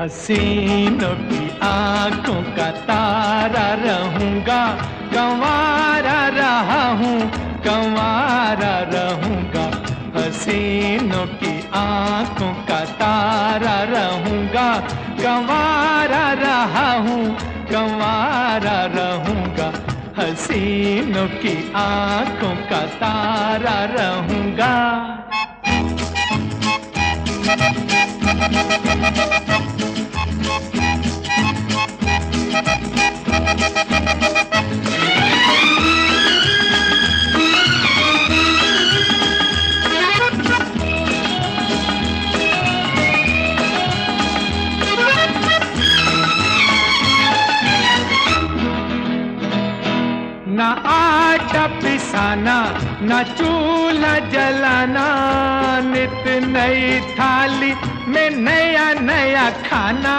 हसीनों की आंखों का तारा रहूंगा, कंवारा रहा हूँ, कंवारा रहूंगा। हसीनों की आंखों का तारा रहूंगा, कंवारा रहा हूँ, कंवारा रहूंगा। हसीनों की आंखों का तारा रहूंगा। ना आटा पिसाना, ना चूल्हा जलाना, नित नई थाली में नया नया खाना।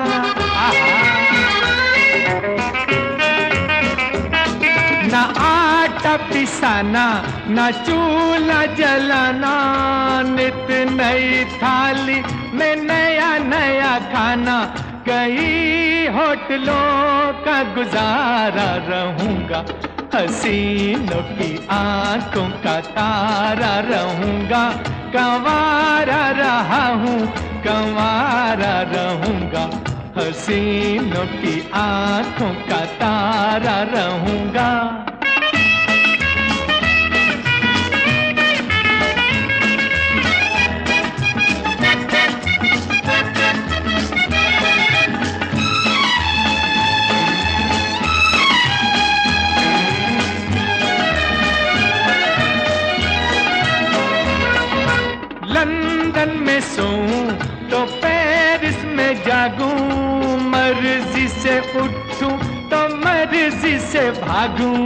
ना आटा पिसाना, ना चूल्हा जलाना, नित नई थाली में नया नया खाना। कई होटलों का गुजारा रहूंगा, हसीनों की आंखों का तारा रहूंगा। कंवारा रहा हूँ, कंवारा रहूंगा। हसीनों की आंखों का तारा रहूंगा। लंदन में सोऊं तो पेरिस में जागूं, मर्जी से उठूं तो मर्जी से भागूं।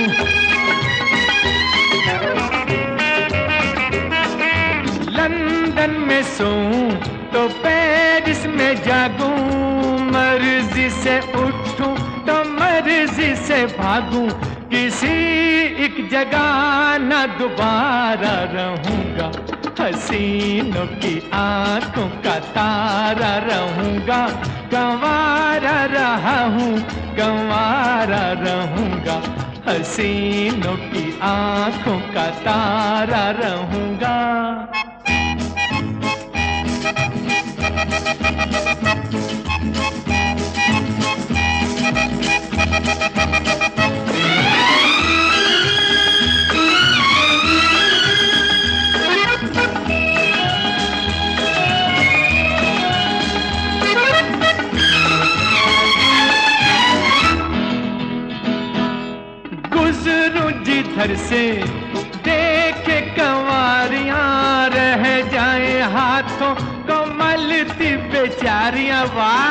लंदन में सोऊं तो पेरिस में जागूं, मर्जी से उठूं तो मर्जी से भागूं। किसी एक जगह न दोबारा रहूंगा, हसीनों की आंखों का तारा रहूंगा। कंवारा रहा हूँ, कंवारा रहूंगा। हसीनों की आंखों का तारा रहूंगा। गुजरूं जिधर से देखे कंवारियां, रह जाए हाथों को मलती बेचारियां।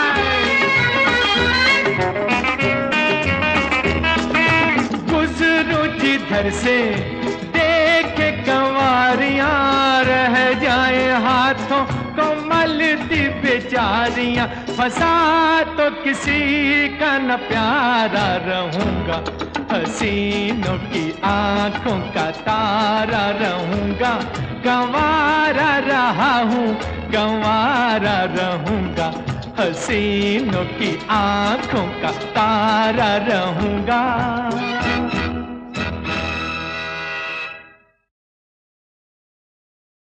गुजरूं जिधर से देखे कंवारियां, रह जाए हाथों को मलती बेचारियां। फंसा तो किसी का न प्यारा रहूंगा, हसीनों की आंखों का तारा रहूंगा। कंवारा रहा हूँ, कंवारा रहूंगा। हसीनों की आंखों का तारा रहूंगा।